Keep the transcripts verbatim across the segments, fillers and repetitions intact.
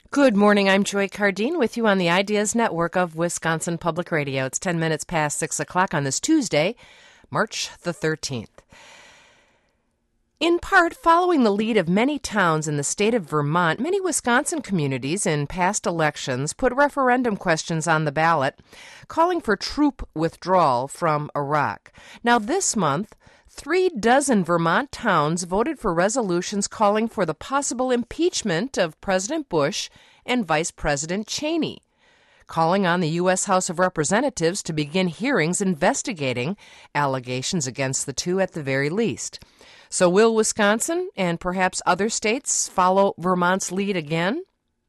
Good morning. I'm Joy Cardine with you on the Ideas Network of Wisconsin Public Radio. It's ten minutes past six o'clock on this Tuesday, March the thirteenth. In part, following the lead of many towns in the state of Vermont, many Wisconsin communities in past elections put referendum questions on the ballot, calling for troop withdrawal from Iraq. Now, this month, three dozen Vermont towns voted for resolutions calling for the possible impeachment of President Bush and Vice President Cheney, calling on the U S House of Representatives to begin hearings investigating allegations against the two at the very least. So will Wisconsin and perhaps other states follow Vermont's lead again?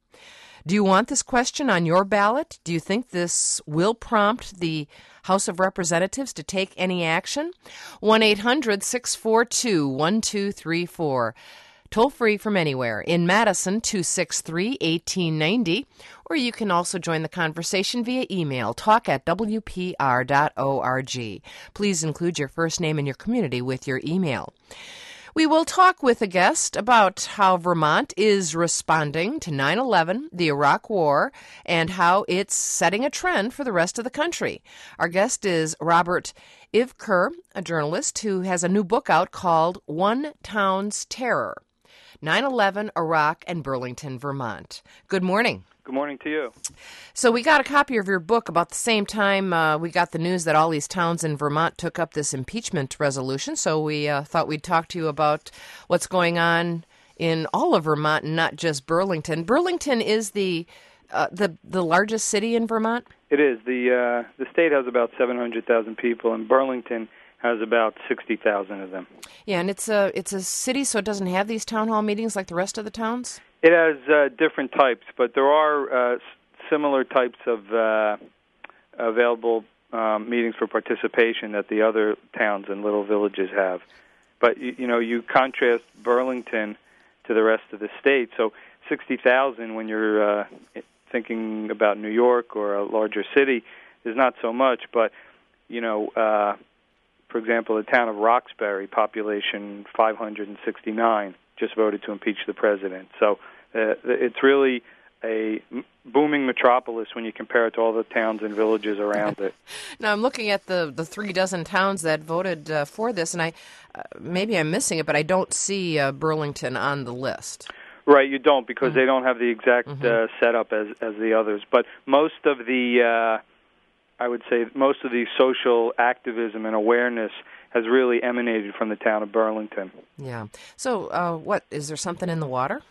Do you want this question on your ballot? Do you think this will prompt the House of Representatives to take any action? one eight hundred six four two one two three four. Toll free from anywhere. In Madison, two six three, one eight nine zero. Or you can also join the conversation via email, talk at w p r dot org. Please include your first name and your community with your email. We will talk with a guest about how Vermont is responding to nine eleven, the Iraq War, and how it's setting a trend for the rest of the country. Our guest is Robert Ivker, a journalist who has a new book out called One Town's Terror, nine eleven, Iraq, and Burlington, Vermont. Good morning. Good morning to you. So we got a copy of your book about the same time uh, we got the news that all these towns in Vermont took up this impeachment resolution. So we uh, thought we'd talk to you about what's going on in all of Vermont and not just Burlington. Burlington is the uh, the the largest city in Vermont? It is. The uh, the state has about seven hundred thousand people, and Burlington has about sixty thousand of them. Yeah, and it's a it's a city, so it doesn't have these town hall meetings like the rest of the towns? It has uh, different types, but there are uh, s- similar types of uh, available um, meetings for participation that the other towns and little villages have. But, you, you know, you contrast Burlington to the rest of the state, so sixty thousand when you're uh, thinking about New York or a larger city is not so much, but, you know, uh, for example, the town of Roxbury, population five hundred sixty-nine, just voted to impeach the president. So uh, it's really a booming metropolis when you compare it to all the towns and villages around it. Now, I'm looking at the, the three dozen towns that voted uh, for this, and I uh, maybe I'm missing it, but I don't see uh, Burlington on the list. Right, you don't, because mm-hmm. they don't have the exact mm-hmm. uh, setup as, as the others. But most of the, uh, I would say, most of the social activism and awareness has really emanated from the town of Burlington. Yeah. So, uh, what, is there something in the water?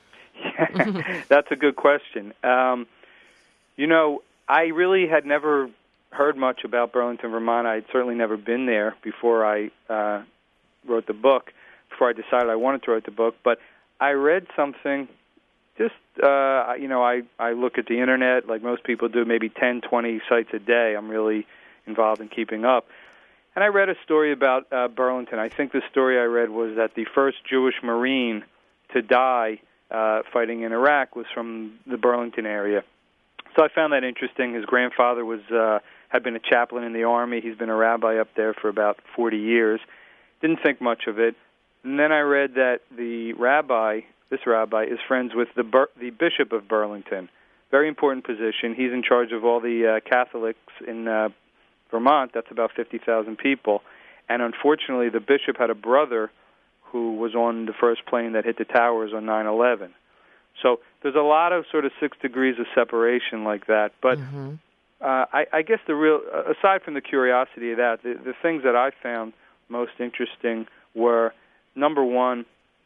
Yeah, that's a good question. Um, you know, I really had never heard much about Burlington, Vermont. I'd certainly never been there before I uh, wrote the book, before I decided I wanted to write the book. But I read something, just, uh, you know, I, I look at the Internet like most people do, maybe ten, twenty sites a day. I'm really involved in keeping up. And I read a story about uh, Burlington. I think the story I read was that the first Jewish Marine to die uh, fighting in Iraq was from the Burlington area. So I found that interesting. His grandfather was uh, had been a chaplain in the Army. He's been a rabbi up there for about forty years. Didn't think much of it. And then I read that the rabbi, this rabbi, is friends with the Bur- the Bishop of Burlington. Very important position. He's in charge of all the uh, Catholics in uh, Vermont. That's about fifty thousand people. And unfortunately, the bishop had a brother who was on the first plane that hit the towers on nine eleven. So there's a lot of sort of six degrees of separation like that. But mm-hmm. uh, I, I guess the real, aside from the curiosity of that, the, the things that I found most interesting were, number one,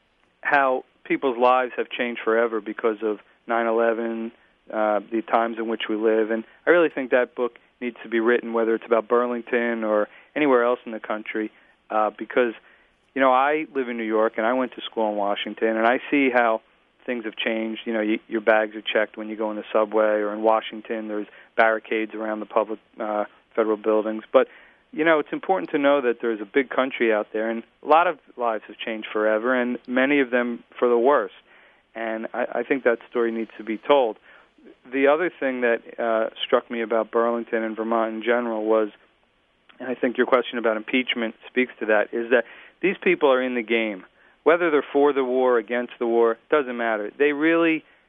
how people's lives have changed forever because of nine eleven, uh, the times in which we live. And I really think that book needs to be written, whether it's about Burlington or anywhere else in the country, uh, because, you know, I live in New York and I went to school in Washington, and I see how things have changed. You know, you, your bags are checked when you go in the subway, or in Washington there's barricades around the public uh, federal buildings. But, you know, it's important to know that there's a big country out there, and a lot of lives have changed forever, and many of them for the worse. And I, I think that story needs to be told. The other thing that uh, struck me about Burlington and Vermont in general was, and I think your question about impeachment speaks to that, is that these people are in the game. Whether they're for the war, against the war, doesn't matter. They really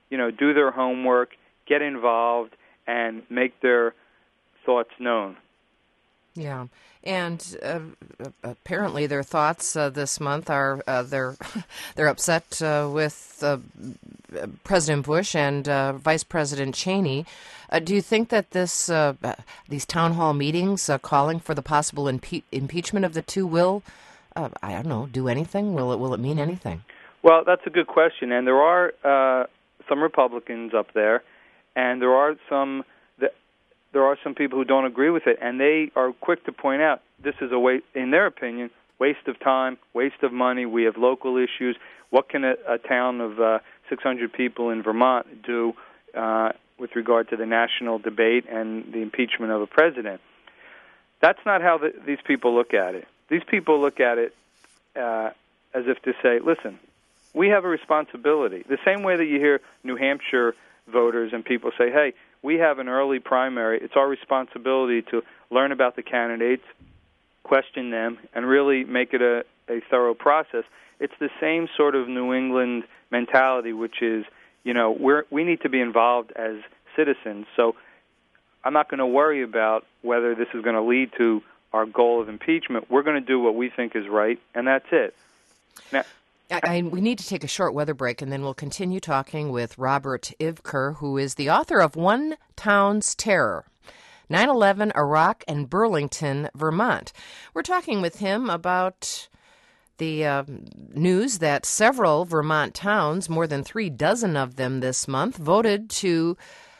you know, do their homework, get involved, and make their thoughts known. Yeah, and uh, apparently their thoughts uh, this month are uh, they're they're upset uh, with uh, President Bush and uh, Vice President Cheney. Uh, do you think that this uh, these town hall meetings uh, calling for the possible impe- impeachment of the two will, uh, I don't know, do anything? Will it will it mean anything? Well, that's a good question, and there are uh, some Republicans up there, and there are some. There are some people who don't agree with it, and they are quick to point out this is a waste, in their opinion, waste of time, waste of money. We have local issues. What can a, a town of uh, six hundred people in Vermont do uh, with regard to the national debate and the impeachment of a president? That's not how the, these people look at it. These people look at it uh, as if to say, listen, we have a responsibility. The same way that you hear New Hampshire voters and people say, hey, we have an early primary. It's our responsibility to learn about the candidates, question them, and really make it a, a thorough process. It's the same sort of New England mentality, which is, you know, we're, we need to be involved as citizens. So I'm not going to worry about whether this is going to lead to our goal of impeachment. We're going to do what we think is right, and that's it. Now, I, I, we need to take a short weather break, and then we'll continue talking with Robert Ivker, who is the author of One Town's Terror, nine eleven, Iraq, and Burlington, Vermont. We're talking with him about the uh, news that several Vermont towns, more than three dozen of them this month, voted to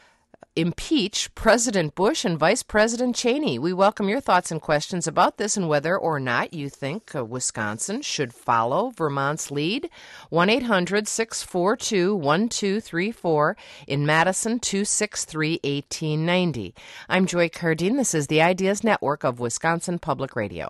impeach President Bush and Vice President Cheney. We welcome your thoughts and questions about this and whether or not you think uh, Wisconsin should follow Vermont's lead. one eight hundred six four two one two three four, in Madison two six three one eight nine zero. I'm Joy Cardine. This is the Ideas Network of Wisconsin Public Radio.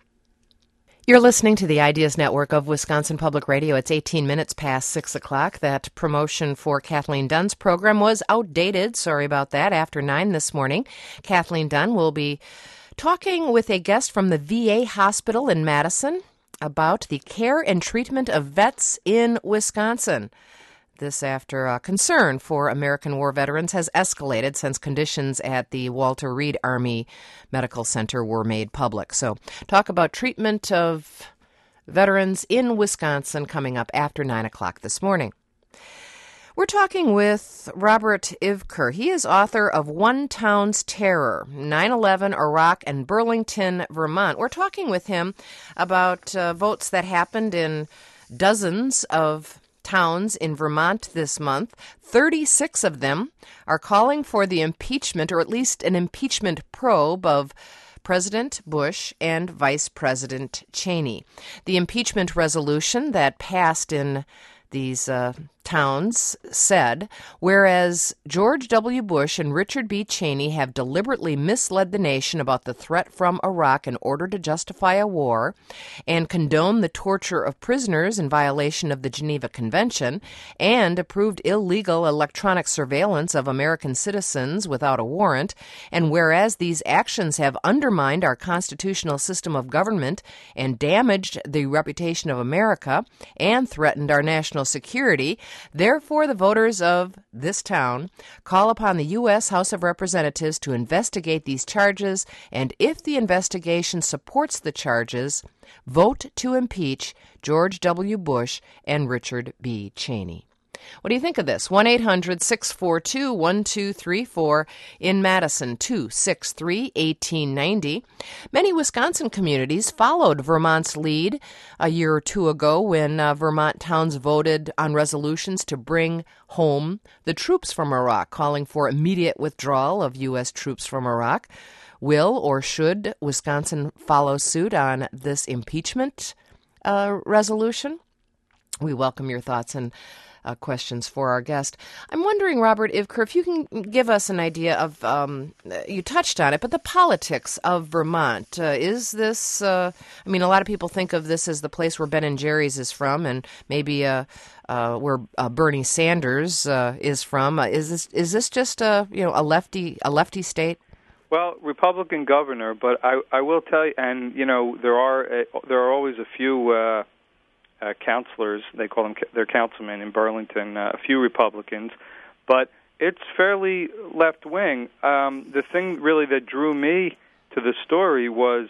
You're listening to the Ideas Network of Wisconsin Public Radio. It's eighteen minutes past six o'clock. That promotion for Kathleen Dunn's program was outdated. Sorry about that. After nine this morning, Kathleen Dunn will be talking with a guest from the V A hospital in Madison about the care and treatment of vets in Wisconsin. This after uh, concern for American war veterans has escalated since conditions at the Walter Reed Army Medical Center were made public. So talk about treatment of veterans in Wisconsin coming up after nine o'clock this morning. We're talking with Robert Ivker. He is author of One Town's Terror, nine eleven, Iraq, and Burlington, Vermont. We're talking with him about uh, votes that happened in dozens of towns in Vermont this month. thirty-six of them are calling for the impeachment, or at least an impeachment probe, of President Bush and Vice President Cheney. The impeachment resolution that passed in these uh, towns said, whereas George W. Bush and Richard B. Cheney have deliberately misled the nation about the threat from Iraq in order to justify a war and condone the torture of prisoners in violation of the Geneva Convention and approved illegal electronic surveillance of American citizens without a warrant, and whereas these actions have undermined our constitutional system of government and damaged the reputation of America and threatened our national security, therefore, the voters of this town call upon the U S House of Representatives to investigate these charges, and if the investigation supports the charges, vote to impeach George W. Bush and Richard B. Cheney. What do you think of this? one eight hundred six four two one two three four, in Madison two six three one eight nine zero. Many Wisconsin communities followed Vermont's lead a year or two ago when uh, Vermont towns voted on resolutions to bring home the troops from Iraq, calling for immediate withdrawal of U S troops from Iraq. Will or should Wisconsin follow suit on this impeachment uh, resolution? We welcome your thoughts and Uh, questions for our guest. I'm wondering, Robert Ivker, if you can give us an idea of, um, you touched on it, but the politics of Vermont. Uh, is this, uh, I mean, a lot of people think of this as the place where Ben and Jerry's is from, and maybe uh, uh, where uh, Bernie Sanders uh, is from. Uh, is this is this just a, you know, a lefty a lefty state? Well, Republican governor, but I, I will tell you, and, you know, there are, a, there are always a few uh, uh, counselors, they call them their councilmen in Burlington, uh, a few Republicans, but it's fairly left-wing. Um, the thing really that drew me to the story was,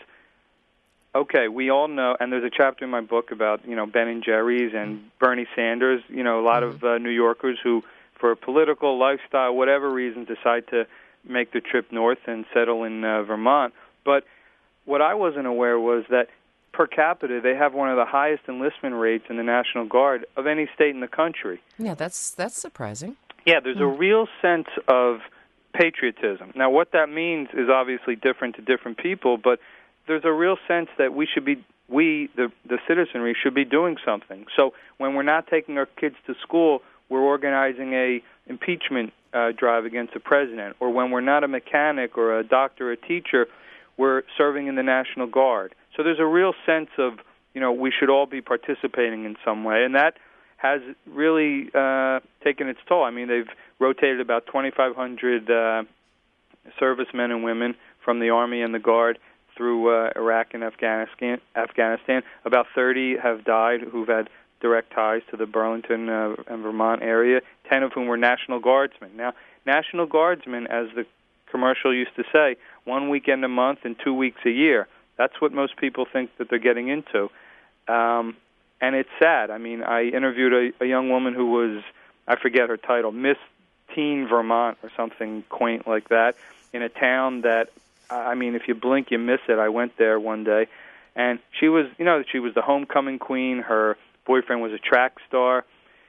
okay, we all know, and there's a chapter in my book about, you know, Ben and Jerry's and Bernie Sanders, you know, a lot mm-hmm. of uh, New Yorkers who, for political, lifestyle, whatever reason, decide to make the trip north and settle in uh, Vermont. But what I wasn't aware was that per capita, they have one of the highest enlistment rates in the National Guard of any state in the country. Yeah, that's that's surprising. Yeah, there's mm. a real sense of patriotism. Now, what that means is obviously different to different people, but there's a real sense that we should be, we, the, the citizenry, should be doing something. So when we're not taking our kids to school, we're organizing a impeachment uh, drive against the president. Or when we're not a mechanic or a doctor or a teacher, we're serving in the National Guard. So there's a real sense of, you know, we should all be participating in some way. And that has really uh, taken its toll. I mean, they've rotated about twenty-five hundred uh, servicemen and women from the Army and the Guard through uh, Iraq and Afghanistan. Afghanistan. About thirty have died who've had direct ties to the Burlington uh, and Vermont area, ten of whom were National Guardsmen. Now, National Guardsmen, as the commercial used to say, one weekend a month and two weeks a year. That's what most people think that they're getting into. Um, and it's sad. I mean, I interviewed a, a young woman who was, I forget her title, Miss Teen Vermont or something quaint like that, in a town that, I mean, if you blink, you miss it. I went there one day, and she was, you know, she was the homecoming queen. Her boyfriend was a track star.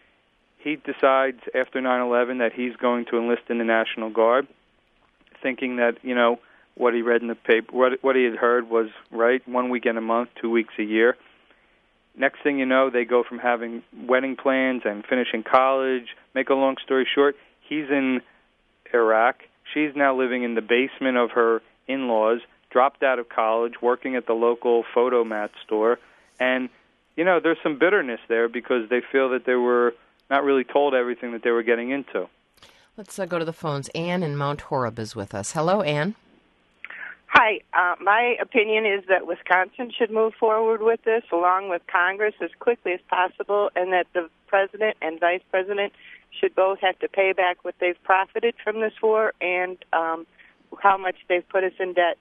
He decides after nine eleven that he's going to enlist in the National Guard, thinking that, you know, what he read in the paper, what, what he had heard was right, one weekend a month, two weeks a year. Next thing you know, they go from having wedding plans and finishing college. Make a long story short, he's in Iraq. She's now living in the basement of her in-laws, dropped out of college, working at the local photo mat store. And, you know, there's some bitterness there because they feel that they were not really told everything that they were getting into. Let's uh, go to the phones. Ann in Mount Horeb is with us. Hello, Ann. Hi. Uh, my opinion is that Wisconsin should move forward with this along with Congress as quickly as possible, and that the president and vice president should both have to pay back what they've profited from this war and um, how much they've put us in debt.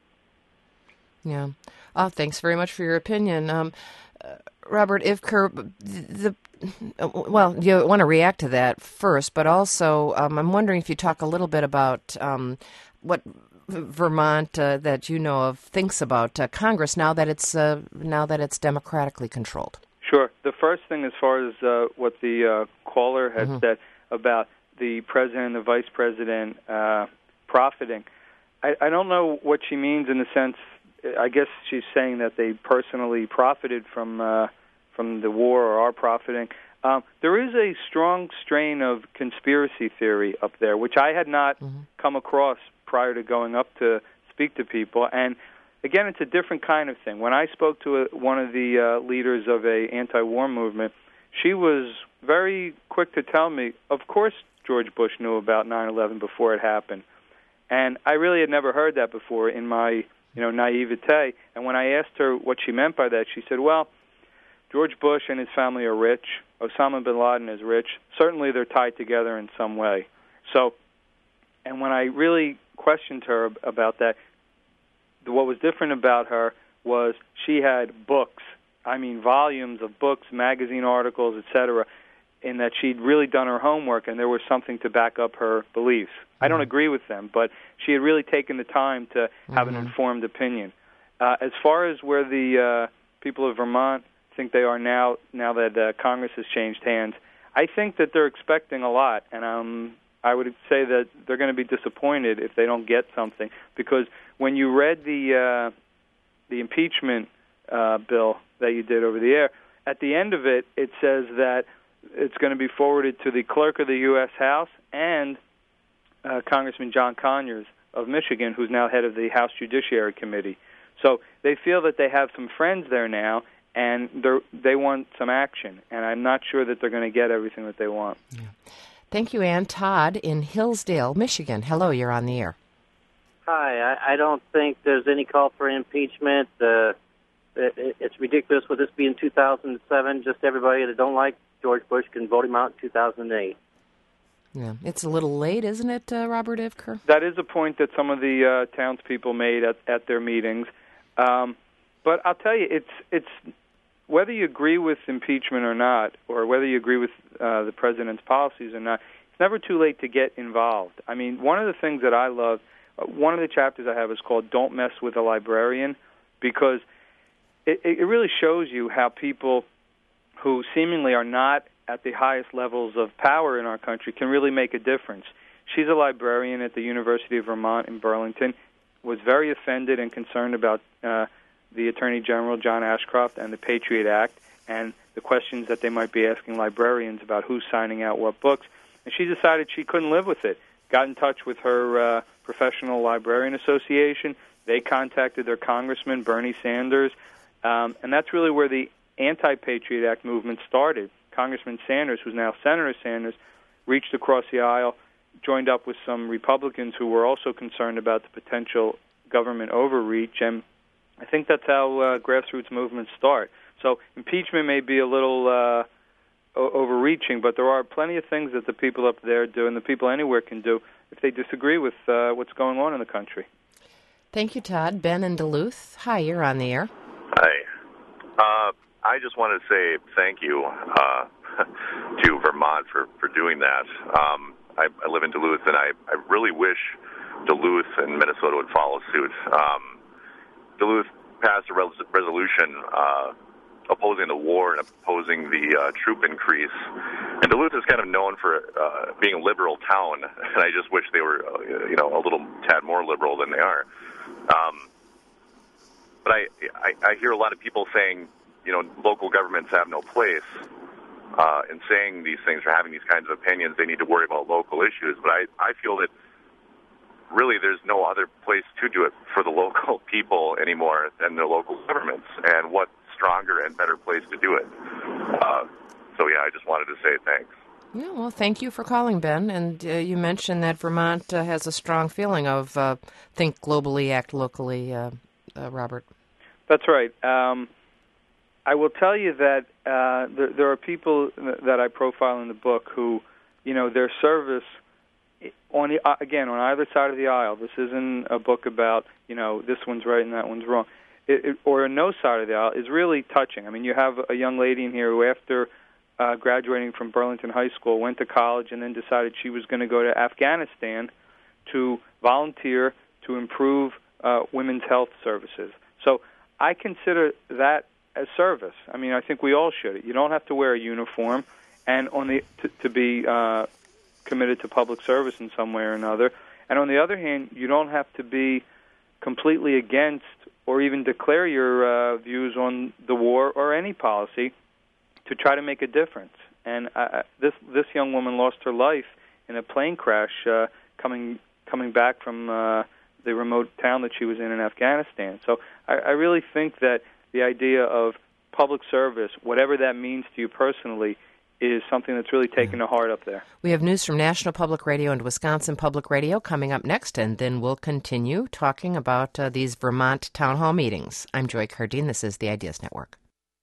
Yeah. Oh, thanks very much for your opinion. Um, uh, Robert Ivker, the, the, well, you want to react to that first, but also um, I'm wondering if you talk a little bit about um, what Vermont uh, that you know of thinks about uh, Congress now that it's uh, now that it's democratically controlled. Sure. The first thing, as far as uh, what the uh, caller had mm-hmm. said about the president and the vice president uh, profiting, I, I don't know what she means in the sense. I guess she's saying that they personally profited from uh, from the war or are profiting. Um, there is a strong strain of conspiracy theory up there, which I had not mm-hmm. come across prior to going up to speak to people. And again, it's a different kind of thing. When I spoke to a, one of the uh, leaders of a anti-war movement, she was very quick to tell me, of course George Bush knew about nine eleven before it happened. And I really had never heard that before in my, you know, naivete. And when I asked her what she meant by that, she said, well, George Bush and his family are rich. Osama bin Laden is rich. Certainly they're tied together in some way. So, and when I really questioned her about that, what was different about her was she had books, I mean volumes of books, magazine articles, et cetera, in that she'd really done her homework and there was something to back up her beliefs. Mm-hmm. I don't agree with them, but she had really taken the time to have mm-hmm. an informed opinion. Uh, as far as where the uh, people of Vermont think they are now, now that uh, Congress has changed hands, I think that they're expecting a lot, and um, I would say that they're going to be disappointed if they don't get something, because when you read the uh, the impeachment uh, bill that you did over the air, at the end of it, it says that it's going to be forwarded to the clerk of the U S House and uh, Congressman John Conyers of Michigan, who's now head of the House Judiciary Committee. So they feel that they have some friends there now, and they want some action, and I'm not sure that they're going to get everything that they want. Yeah. Thank you, Ann. Todd in Hillsdale, Michigan. Hello, you're on the air. Hi. I, I don't think there's any call for impeachment. The it, it's ridiculous with this being two thousand seven. Just everybody that don't like George Bush can vote him out in two thousand eight. Yeah, it's a little late, isn't it, uh, Robert Ivker? That is a point that some of the uh, townspeople made at, at their meetings. Um, but I'll tell you, it's it's whether you agree with impeachment or not, or whether you agree with uh, the president's policies or not, it's never too late to get involved. I mean, one of the things that I love, uh, one of the chapters I have is called Don't Mess with a Librarian, because it, it really shows you how people who seemingly are not at the highest levels of power in our country can really make a difference. She's a librarian at the University of Vermont in Burlington, was very offended and concerned about uh, the Attorney General, John Ashcroft, and the Patriot Act, and the questions that they might be asking librarians about who's signing out what books. And she decided she couldn't live with it. Got in touch with her uh, Professional Librarian Association. They contacted their congressman, Bernie Sanders, um, and that's really where the anti-Patriot Act movement started. Congressman Sanders, who's now Senator Sanders, reached across the aisle, joined up with some Republicans who were also concerned about the potential government overreach, and I think that's how uh, grassroots movements start. So impeachment may be a little uh, o- overreaching, but there are plenty of things that the people up there do and the people anywhere can do if they disagree with uh, what's going on in the country. Thank you, Todd. Ben in Duluth. Hi, you're on the air. Hi. Uh, I just wanted to say thank you uh, to Vermont for, for doing that. Um, I, I live in Duluth, and I, I really wish Duluth and Minnesota would follow suit. Um, Duluth passed a res- resolution uh, opposing the war and opposing the uh, troop increase. And Duluth is kind of known for uh, being a liberal town, and I just wish they were, uh, you know, a little tad more liberal than they are. Um, but I, I, I hear a lot of people saying, you know, local governments have no place uh, in saying these things or having these kinds of opinions. They need to worry about local issues. But I, I feel that really there's no other place to do it for the local people anymore than their local governments. And what stronger and better place to do it? Uh, so, yeah, I just wanted to say thanks. Yeah, well, thank you for calling, Ben. And uh, you mentioned that Vermont uh, has a strong feeling of uh, think globally, act locally, uh, uh, Robert. That's right. Um, I will tell you that uh, there, there are people that I profile in the book who, you know, their service on the, uh, again on either side of the aisle. This isn't a book about, you know, this one's right and that one's wrong, it, it, or on no side of the aisle is really touching. I mean, you have a young lady in here who, after uh, graduating from Burlington High School, went to college and then decided she was going to go to Afghanistan to volunteer to improve uh, women's health services. So I consider that as service. I mean, I think we all should. You don't have to wear a uniform, and on the to, to be uh, committed to public service in some way or another. And on the other hand, you don't have to be completely against or even declare your uh, views on the war or any policy to try to make a difference. And uh, this this young woman lost her life in a plane crash uh, coming coming back from uh, the remote town that she was in in Afghanistan. So I, I really think that the idea of public service, whatever that means to you personally, is something that's really taken to heart up there. We have news from National Public Radio and Wisconsin Public Radio coming up next, and then we'll continue talking about uh, these Vermont town hall meetings. I'm Joy Cardine. This is the Ideas Network.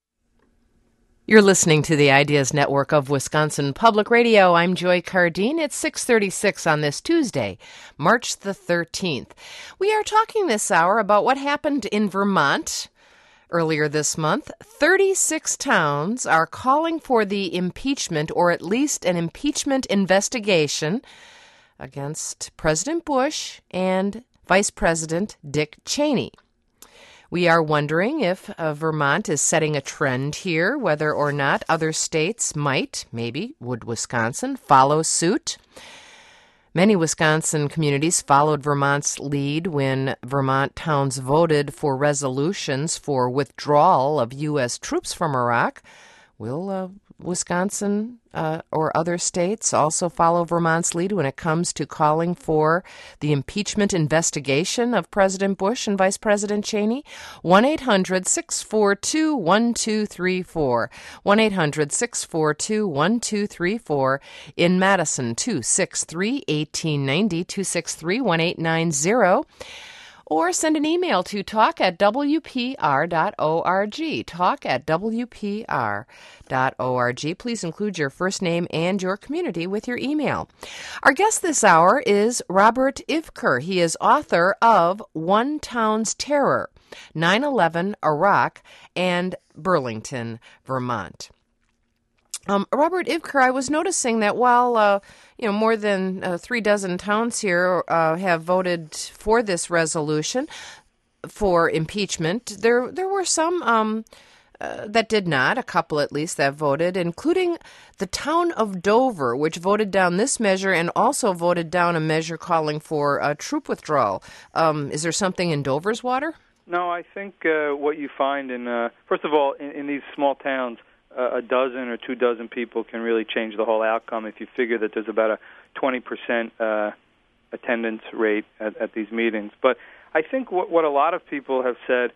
You're listening to the Ideas Network of Wisconsin Public Radio. I'm Joy Cardine. It's six thirty-six on this Tuesday, March the thirteenth. We are talking this hour about what happened in Vermont earlier this month. thirty-six towns are calling for the impeachment, or at least an impeachment investigation, against President Bush and Vice President Dick Cheney. We are wondering if uh, Vermont is setting a trend here, whether or not other states might, maybe, would Wisconsin, follow suit. Many Wisconsin communities followed Vermont's lead when Vermont towns voted for resolutions for withdrawal of U S troops from Iraq. Will uh, Wisconsin uh, or other states also follow Vermont's lead when it comes to calling for the impeachment investigation of President Bush and Vice President Cheney? one eight hundred six four two one two three four. one eight hundred six four two one two three four. In Madison, two six three one eight nine zero, two six three one eight nine zero. or send an email to talk at w p r dot org. Talk at w p r dot org. Please include your first name and your community with your email. Our guest this hour is Robert Ivker. He is author of One Town's Terror, nine eleven, Iraq, and Burlington, Vermont. Um, Robert Ivker, I was noticing that while uh, you know more than uh, three dozen towns here uh, have voted for this resolution for impeachment, there there were some um, uh, that did not, a couple at least that voted, including the town of Dover, which voted down this measure and also voted down a measure calling for a troop withdrawal. Um, is there something in Dover's water? No, I think uh, what you find in, uh, first of all, in, in these small towns, uh, a dozen or two dozen people can really change the whole outcome if you figure that there's about a twenty percent uh, attendance rate at, at these meetings. But I think what, what a lot of people have said,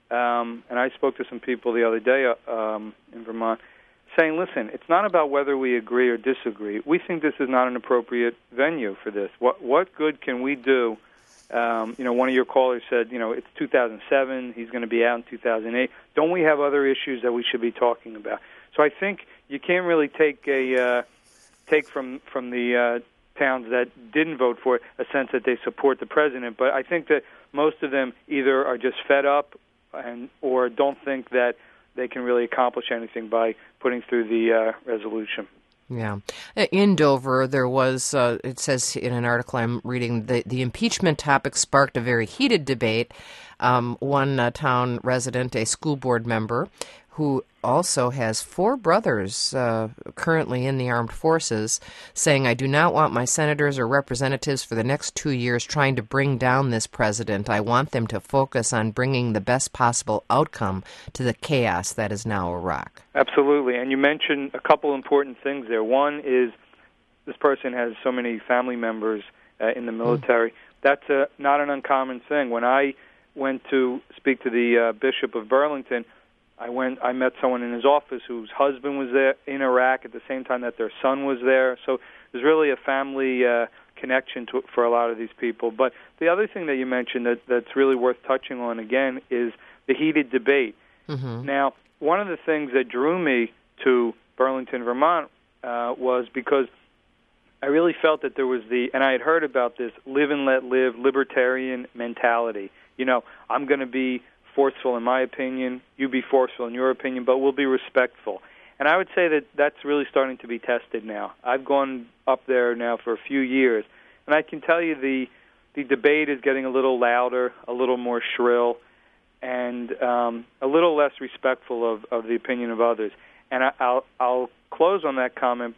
um, and I spoke to some people the other day uh, um, in Vermont, saying, listen, it's not about whether we agree or disagree. We think this is not an appropriate venue for this. What, what good can we do? Um, you know, one of your callers said, you know, it's two thousand seven, he's going to be out in two thousand eight. Don't we have other issues that we should be talking about? So I think you can't really take a uh, take from from the uh, towns that didn't vote for it a sense that they support the president. But I think that most of them either are just fed up and or don't think that they can really accomplish anything by putting through the uh, resolution. Yeah. In Dover, there was, uh, it says in an article I'm reading, the, the impeachment topic sparked a very heated debate. Um, one uh, town resident, a school board member, who also has four brothers uh, currently in the armed forces, saying, I do not want my senators or representatives for the next two years trying to bring down this president. I want them to focus on bringing the best possible outcome to the chaos that is now Iraq. Absolutely. And you mentioned a couple important things there. One is this person has so many family members uh, in the military. Mm. That's a, not an uncommon thing. When I went to speak to the uh, Bishop of Burlington, I went. I met someone in his office whose husband was there in Iraq at the same time that their son was there. So there's really a family uh, connection to, for a lot of these people. But the other thing that you mentioned that, that's really worth touching on again is the heated debate. Mm-hmm. Now, one of the things that drew me to Burlington, Vermont, uh, was because I really felt that there was the, and I had heard about this live and let live libertarian mentality. You know, I'm going to be forceful in my opinion, you be forceful in your opinion, but we'll be respectful. And I would say that that's really starting to be tested now. I've gone up there now for a few years, and I can tell you the the debate is getting a little louder, a little more shrill, and um, a little less respectful of, of the opinion of others. And I, I'll, I'll close on that comment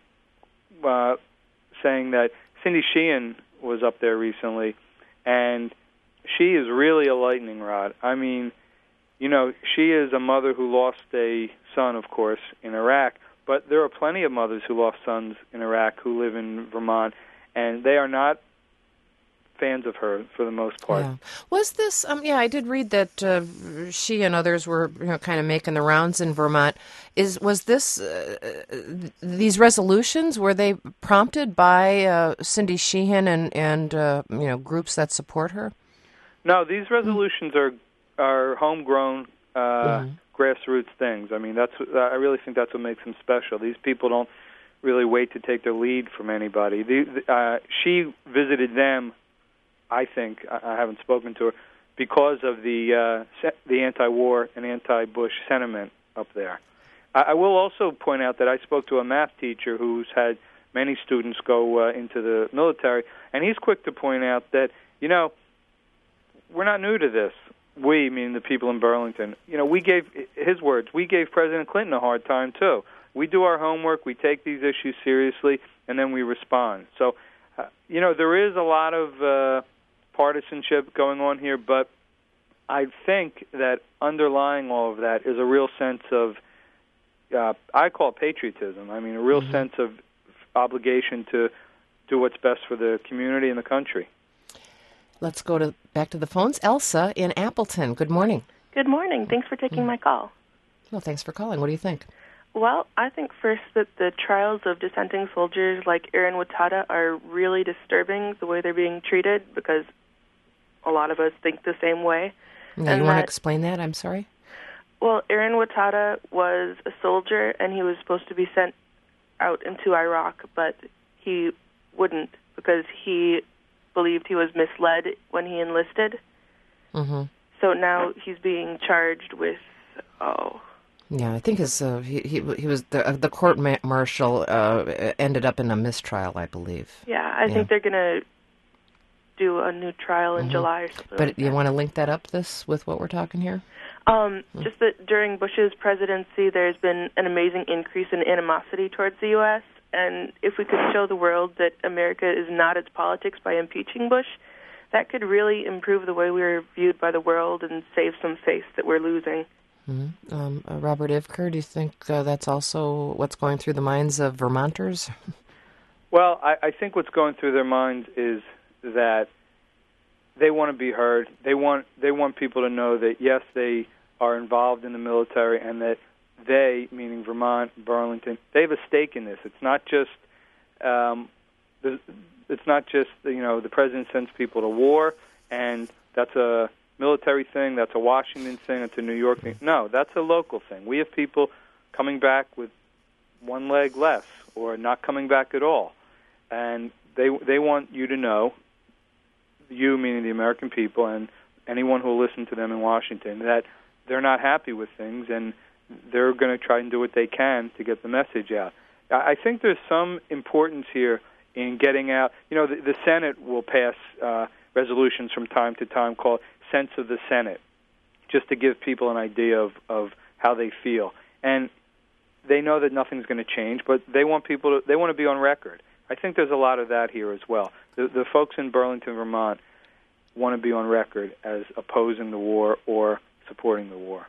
uh, saying that Cindy Sheehan was up there recently, and she is really a lightning rod. I mean, you know, she is a mother who lost a son, of course, in Iraq, but there are plenty of mothers who lost sons in Iraq who live in Vermont, and they are not fans of her for the most part. Yeah. Was this, um, yeah, I did read that uh, she and others were, you know, kind of making the rounds in Vermont. Is Was this, uh, these resolutions, were they prompted by uh, Cindy Sheehan and, and uh, you know, groups that support her? No, these resolutions mm-hmm. are are homegrown, uh, mm-hmm. grassroots things. I mean, that's I really think that's what makes them special. These people don't really wait to take their lead from anybody. The, uh, she visited them, I think, I haven't spoken to her, because of the uh, the anti-war and anti-Bush sentiment up there. I, I will also point out that I spoke to a math teacher who's had many students go uh, into the military, and he's quick to point out that, you know, we're not new to this. We, meaning the people in Burlington, you know, we gave, his words, we gave President Clinton a hard time, too. We do our homework, we take these issues seriously, and then we respond. So, uh, you know, there is a lot of uh, partisanship going on here, but I think that underlying all of that is a real sense of, uh, I call it patriotism. I mean, a real mm-hmm. sense of obligation to do what's best for the community and the country. Let's go to back to the phones. Elsa in Appleton. Good morning. Good morning. Thanks for taking mm. my call. Well, thanks for calling. What do you think? Well, I think first that the trials of dissenting soldiers like Aaron Watada are really disturbing, the way they're being treated, because a lot of us think the same way. Yeah, and you want to that, explain that? I'm sorry? Well, Aaron Watada was a soldier, and he was supposed to be sent out into Iraq, but he wouldn't because he believed he was misled when he enlisted. Mm-hmm. So now he's being charged with, oh... Yeah, I think his uh, he, he he was the uh, the court ma- martial uh, ended up in a mistrial, I believe. Yeah, I yeah. think they're gonna do a new trial in mm-hmm. July or something. But like you that. want to link that up this with what we're talking here? Um, mm. Just that during Bush's presidency, there's been an amazing increase in animosity towards the U S, and if we could show the world that America is not its politics by impeaching Bush, that could really improve the way we're viewed by the world and save some face that we're losing. Mm-hmm. Um, uh, Robert Ivker, do you think uh, that's also what's going through the minds of Vermonters? Well, I, I think what's going through their minds is that they want to be heard. They want they want people to know that, yes, they are involved in the military and that they, meaning Vermont, Burlington, they have a stake in this. It's not just um, the, it's not just you know the president sends people to war and that's a military thing, that's a Washington thing, it's a New York thing. No, that's a local thing. We have people coming back with one leg less or not coming back at all. And they they want you to know, you meaning the American people and anyone who will listen to them in Washington, that they're not happy with things and they're going to try and do what they can to get the message out. I think there's some importance here in getting out. You know, the, the Senate will pass uh, resolutions from time to time called Sense of the Senate, just to give people an idea of, of how they feel. And they know that nothing's going to change, but they want people to, they want to be on record. I think there's a lot of that here as well. The, the folks in Burlington, Vermont, want to be on record as opposing the war or supporting the war.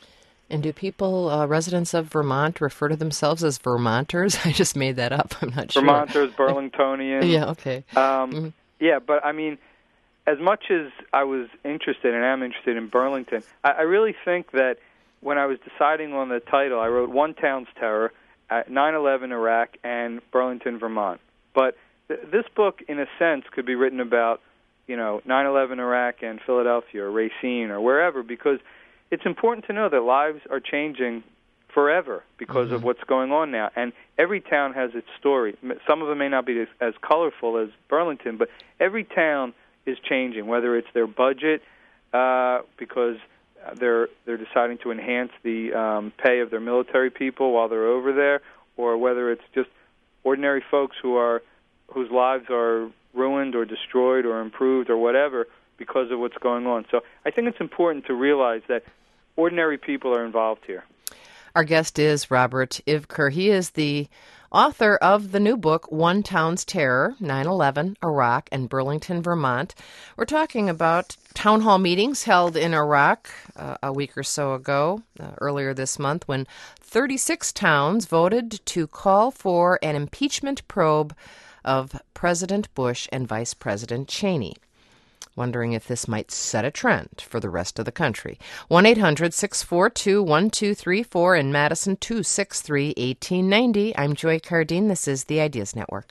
And do people, uh, residents of Vermont, refer to themselves as Vermonters? I just made that up. I'm not sure. Vermonters, Burlingtonians. Yeah, okay. Um, mm-hmm. Yeah, but I mean, as much as I was interested and am interested in Burlington, I, I really think that when I was deciding on the title, I wrote One Town's Terror, nine eleven Iraq, and Burlington, Vermont. But th- this book, in a sense, could be written about, you know, nine eleven Iraq and Philadelphia or Racine or wherever, because it's important to know that lives are changing forever because mm-hmm. of what's going on now. And every town has its story. Some of them may not be as, as colorful as Burlington, but every town is changing, whether it's their budget uh, because they're they're deciding to enhance the um, pay of their military people while they're over there, or whether it's just ordinary folks who are whose lives are ruined or destroyed or improved or whatever because of what's going on. So I think it's important to realize that ordinary people are involved here. Our guest is Robert Ivker. He is the author of the new book, One Town's Terror, nine eleven, Iraq, and Burlington, Vermont. We're talking about town hall meetings held in Iraq uh, a week or so ago, uh, earlier this month, when thirty-six towns voted to call for an impeachment probe of President Bush and Vice President Cheney. Wondering if this might set a trend for the rest of the country. one eight hundred six four two one two three four in Madison, two six three, one eight nine zero. I'm Joy Cardine. This is the Ideas Network.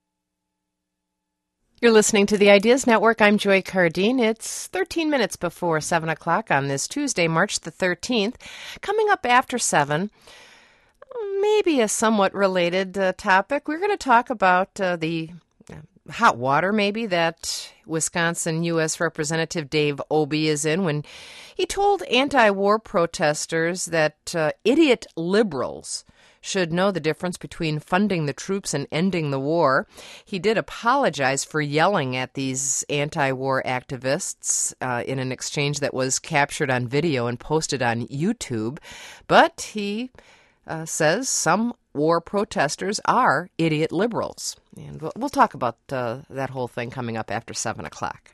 You're listening to the Ideas Network. I'm Joy Cardine. It's thirteen minutes before seven o'clock on this Tuesday, March the thirteenth. Coming up after seven, maybe a somewhat related uh, topic. We're going to talk about uh, the hot water, maybe, that Wisconsin U S Representative Dave Obey is in when he told anti-war protesters that uh, idiot liberals should know the difference between funding the troops and ending the war. He did apologize for yelling at these anti-war activists uh, in an exchange that was captured on video and posted on YouTube, but he uh, says some war protesters are idiot liberals. And we'll, we'll talk about uh, that whole thing coming up after seven o'clock.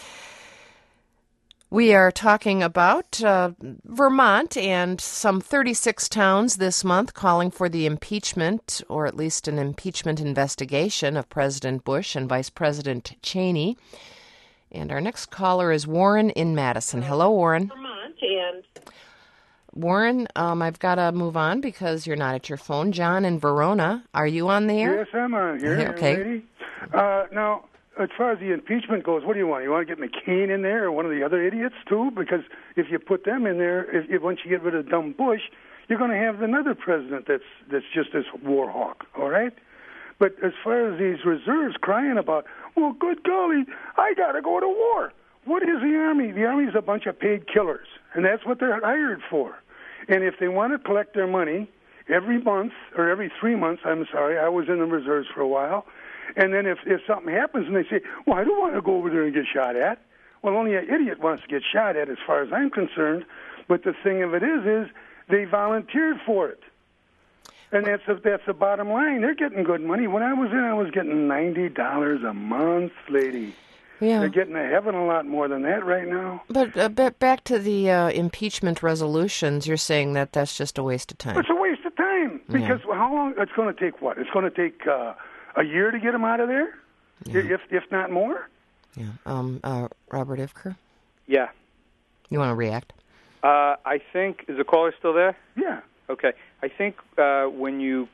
We are talking about uh, Vermont and some thirty-six towns this month calling for the impeachment, or at least an impeachment investigation, of President Bush and Vice President Cheney. And our next caller is Warren in Madison. Hello, Warren. Vermont and... Warren, um, I've got to move on because you're not at your phone. John in Verona, are you on the air? Yes, I'm on here, okay. lady. Uh, now, as far as the impeachment goes, what do you want? You want to get McCain in there or one of the other idiots, too? Because if you put them in there, if, if once you get rid of dumb Bush, you're going to have another president that's that's just this war hawk, all right? But as far as these reserves crying about, well, good golly, I got to go to war. What is the Army? The Army's a bunch of paid killers, and that's what they're hired for. And if they want to collect their money every month, or every three months, I'm sorry, I was in the reserves for a while, and then if, if something happens and they say, well, I don't want to go over there and get shot at, well, only an idiot wants to get shot at as far as I'm concerned, but the thing of it is, is they volunteered for it. And that's the, that's the bottom line. They're getting good money. When I was in, I was getting ninety dollars a month, lady. Yeah. They're getting to heaven a lot more than that right now. But uh, back to the uh, impeachment resolutions, you're saying that that's just a waste of time. It's a waste of time. Because yeah. how long? It's going to take what? It's going to take uh, a year to get them out of there, yeah. if if not more? Yeah. Um, uh, Robert Ivker? Yeah. You want to react? Uh, I think, is the caller still there? Yeah. Okay. I think uh, when you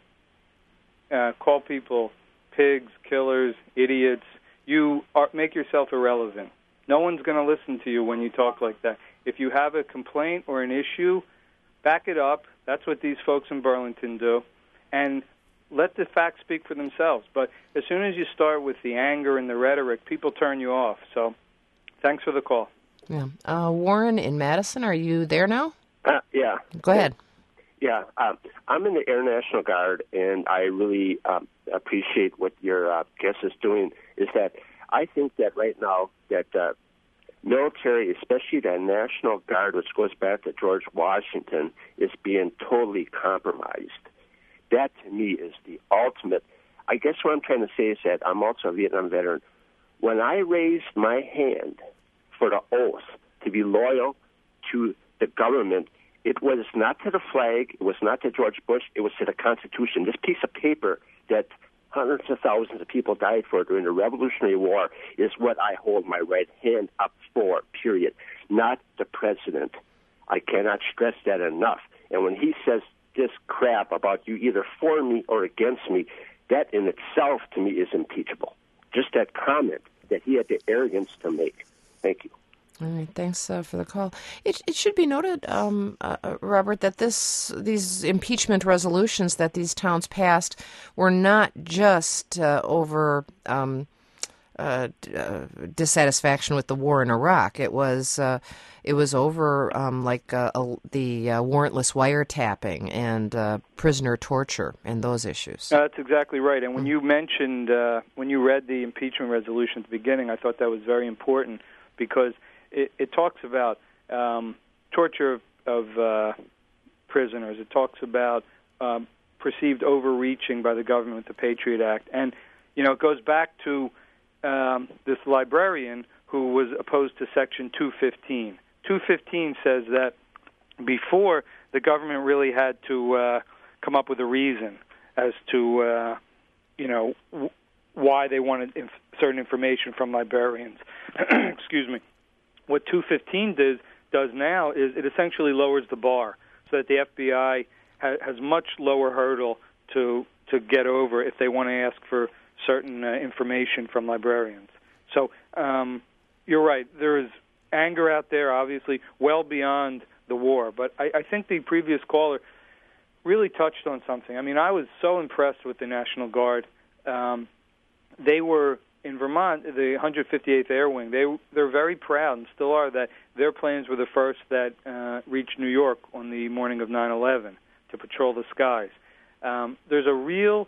uh, call people pigs, killers, idiots, you are, make yourself irrelevant. No one's going to listen to you when you talk like that. If you have a complaint or an issue, back it up. That's what these folks in Burlington do. And let the facts speak for themselves. But as soon as you start with the anger and the rhetoric, people turn you off. So thanks for the call. Yeah. Uh, Warren in Madison, are you there now? Uh, yeah. Go ahead. Yeah, um, I'm in the Air National Guard, and I really um, appreciate what your uh, guest is doing, is that I think that right now that uh, military, especially the National Guard, which goes back to George Washington, is being totally compromised. That, to me, is the ultimate. I guess what I'm trying to say is that I'm also a Vietnam veteran. When I raised my hand for the oath to be loyal to the government, it was not to the flag, it was not to George Bush, it was to the Constitution. This piece of paper that hundreds of thousands of people died for during the Revolutionary War is what I hold my right hand up for, period. Not the president. I cannot stress that enough. And when he says this crap about you either for me or against me, that in itself to me is impeachable. Just that comment that he had the arrogance to make. Thank you. All right, thanks uh, for the call. It, it should be noted, um, uh, Robert, that this these impeachment resolutions that these towns passed were not just uh, over um, uh, uh, dissatisfaction with the war in Iraq. It was uh, it was over um, like uh, uh, the uh, warrantless wiretapping and uh, prisoner torture and those issues. No, that's exactly right. And when mm-hmm. you mentioned uh, when you read the impeachment resolution at the beginning, I thought that was very important because It, it talks about um, torture of, of uh, prisoners. It talks about um, perceived overreaching by the government with the Patriot Act. And, you know, it goes back to um, this librarian who was opposed to Section two fifteen. two fifteen says that before, the government really had to uh, come up with a reason as to, uh, you know, w- why they wanted inf- certain information from librarians. Excuse me. What two fifteen does, does now is it essentially lowers the bar so that the F B I ha, has much lower hurdle to to get over if they want to ask for certain uh, information from librarians. So um, you're right. There is anger out there, obviously, well beyond the war. But I, I think the previous caller really touched on something. I mean, I was so impressed with the National Guard. Um, they were... In Vermont, the one hundred fifty-eighth Air Wing, they, they're very proud and still are that their planes were the first that uh, reached New York on the morning of nine eleven to patrol the skies. Um, there's a real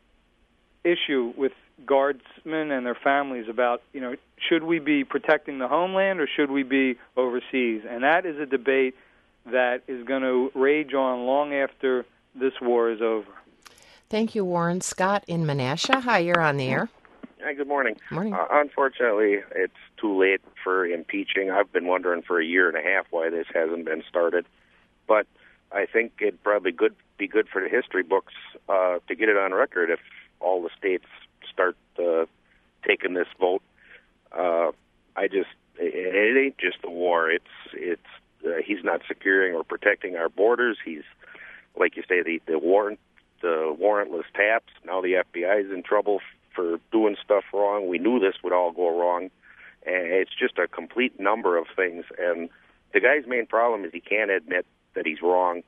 issue with guardsmen and their families about, you know, should we be protecting the homeland or should we be overseas? And that is a debate that is going to rage on long after this war is over. Thank you, Warren. Scott in Menasha. Hi, you're on the air. Hi, good morning. Morning. Uh, unfortunately, it's too late for impeaching. I've been wondering for a year and a half why this hasn't been started. But I think it'd probably good be good for the history books uh, to get it on record if all the states start uh, taking this vote. Uh, I just it, it ain't just a war. It's it's uh, he's not securing or protecting our borders. He's, like you say, the the warrant the warrantless taps. Now the F B I is in trouble for doing stuff wrong. We knew this would all go wrong. And it's just a complete number of things. And the guy's main problem is he can't admit that he's wrong.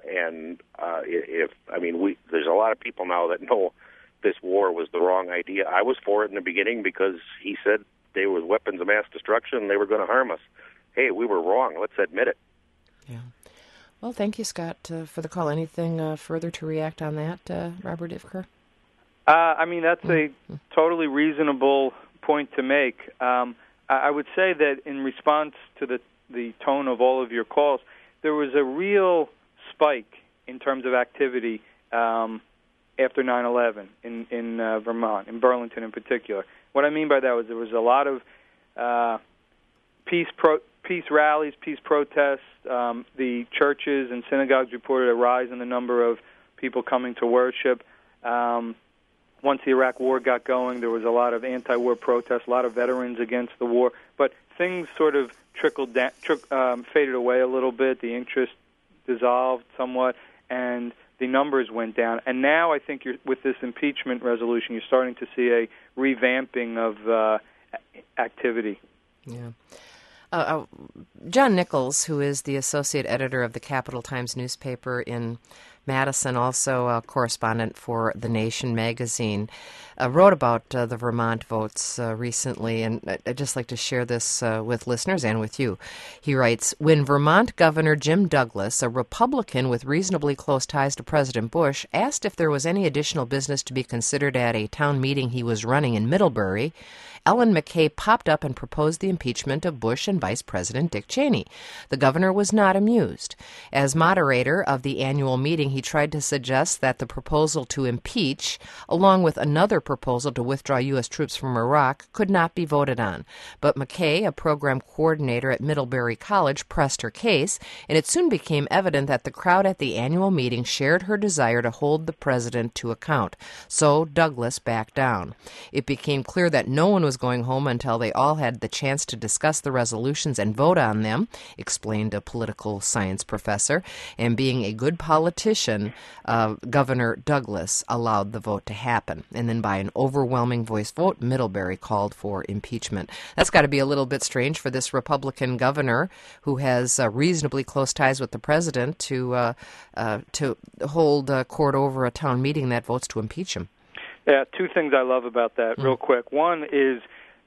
And uh, if I mean, we there's a lot of people now that know this war was the wrong idea. I was for it in the beginning because he said they were weapons of mass destruction and they were going to harm us. Hey, we were wrong. Let's admit it. Yeah. Well, thank you, Scott, uh, for the call. Anything uh, further to react on that, uh, Robert Ivker? Uh, I mean, that's mm-hmm. a totally reasonable point to make. Um, I, I would say that in response to the, the tone of all of your calls, there was a real spike in terms of activity um, after nine eleven in, in uh, Vermont, in Burlington in particular. What I mean by that was there was a lot of uh, peace pro- peace rallies, peace protests. Um, the churches and synagogues reported a rise in the number of people coming to worship. Um, once the Iraq War got going, there was a lot of anti-war protests, a lot of veterans against the war. But things sort of trickled down, trick, um, faded away a little bit. The interest dissolved somewhat, and the numbers went down. And now I think you're, with this impeachment resolution, you're starting to see a revamping of uh, activity. Yeah. Uh, uh, John Nichols, who is the associate editor of the Capital Times newspaper in Madison, also a correspondent for The Nation magazine, uh, wrote about uh, the Vermont votes uh, recently, and I'd just like to share this uh, with listeners and with you. He writes, when Vermont Governor Jim Douglas, a Republican with reasonably close ties to President Bush, asked if there was any additional business to be considered at a town meeting he was running in Middlebury, Ellen McKay popped up and proposed the impeachment of Bush and Vice President Dick Cheney. The governor was not amused. As moderator of the annual meeting, he tried to suggest that the proposal to impeach, along with another proposal to withdraw U S troops from Iraq, could not be voted on. But McKay, a program coordinator at Middlebury College, pressed her case, and it soon became evident that the crowd at the annual meeting shared her desire to hold the president to account. So Douglas backed down. It became clear that no one was going home until they all had the chance to discuss the resolutions and vote on them, explained a political science professor. And being a good politician, uh, Governor Douglas allowed the vote to happen. And then by an overwhelming voice vote, Middlebury called for impeachment. That's got to be a little bit strange for this Republican governor who has uh, reasonably close ties with the president to uh, uh, to hold uh, court over a town meeting that votes to impeach him. Yeah, two things I love about that, real mm. quick. One is,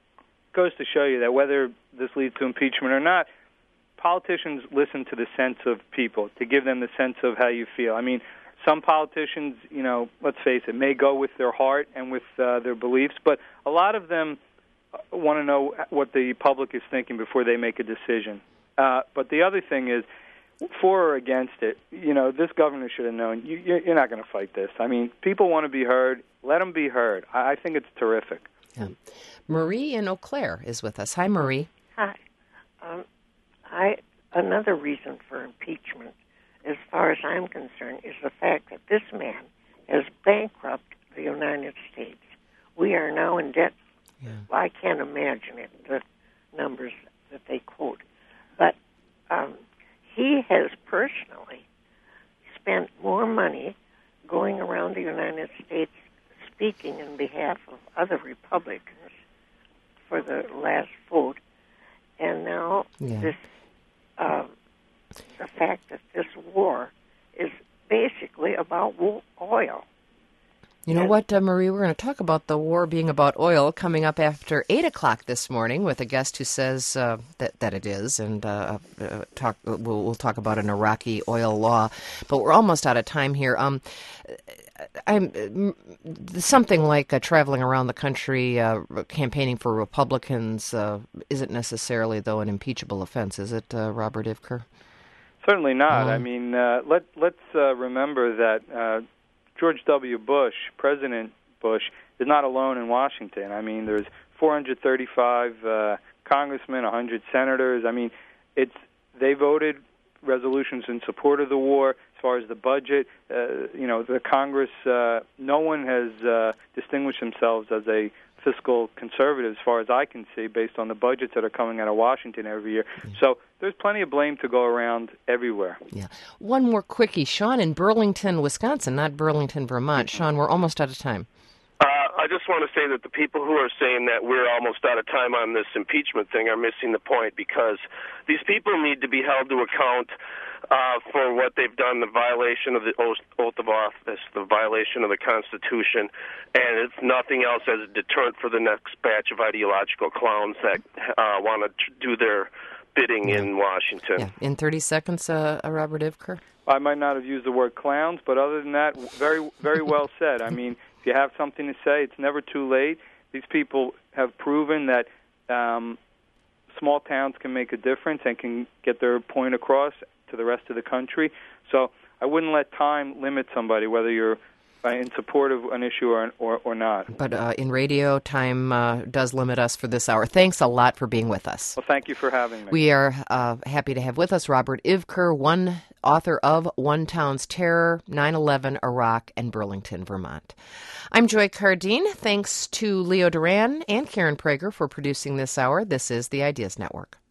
goes to show you that whether this leads to impeachment or not, politicians listen to the sense of people, to give them the sense of how you feel. I mean, some politicians, you know, let's face it, may go with their heart and with uh, their beliefs, but a lot of them want to know what the public is thinking before they make a decision. Uh, but the other thing is, for or against it, you know, this governor should have known, you, you're not going to fight this. I mean, people want to be heard. Let them be heard. I, I think it's terrific. Yeah. Marie in Eau Claire is with us. Hi, Marie. Hi. Um, I another reason for impeachment, as far as I'm concerned, is the fact that this man has bankrupted the United States. We are now in debt. Yeah. Well, I can't imagine it, the numbers that they quote. But um, he has personally spent more money going around the United States speaking in behalf of other Republicans for the last vote. And now yeah. this, uh, the fact that this war is basically about oil. You know what, uh, Marie, we're going to talk about the war being about oil coming up after eight o'clock this morning with a guest who says uh, that, that it is, and uh, uh, talk. We'll, we'll talk about an Iraqi oil law, but we're almost out of time here. Um, I'm something like uh, traveling around the country uh, campaigning for Republicans uh, isn't necessarily, though, an impeachable offense, is it, uh, Robert Ivker? Certainly not. Um, I mean, uh, let, let's uh, remember that uh, George W. Bush, President Bush, is not alone in Washington. I mean, there's four hundred thirty-five uh, congressmen, one hundred senators. I mean, it's they voted resolutions in support of the war. As far as the budget, uh, you know, the Congress, uh, no one has uh, distinguished themselves as a fiscal conservative, as far as I can see, based on the budgets that are coming out of Washington every year. Mm-hmm. So there's plenty of blame to go around everywhere. Yeah. One more quickie. Sean in Burlington, Wisconsin, not Burlington, Vermont. Sean, we're almost out of time. Uh, I just want to say that the people who are saying that we're almost out of time on this impeachment thing are missing the point, because these people need to be held to account uh, for what they've done, the violation of the oath of office, the violation of the Constitution, and it's nothing else as a deterrent for the next batch of ideological clowns that uh, want to do their bidding yeah. in Washington. Yeah. In thirty seconds, uh, Robert Ivker? I might not have used the word clowns, but other than that, very, very well said. I mean, if you have something to say, it's never too late. These people have proven that um, small towns can make a difference and can get their point across to the rest of the country. So I wouldn't let time limit somebody, whether you're in support of an issue or or, or not. But uh, in radio, time uh, does limit us for this hour. Thanks a lot for being with us. Well, thank you for having me. We are uh, happy to have with us Robert Ivker, one author of One Town's Terror, nine eleven, Iraq, and Burlington, Vermont. I'm Joy Cardine. Thanks to Leo Duran and Karen Prager for producing this hour. This is the Ideas Network.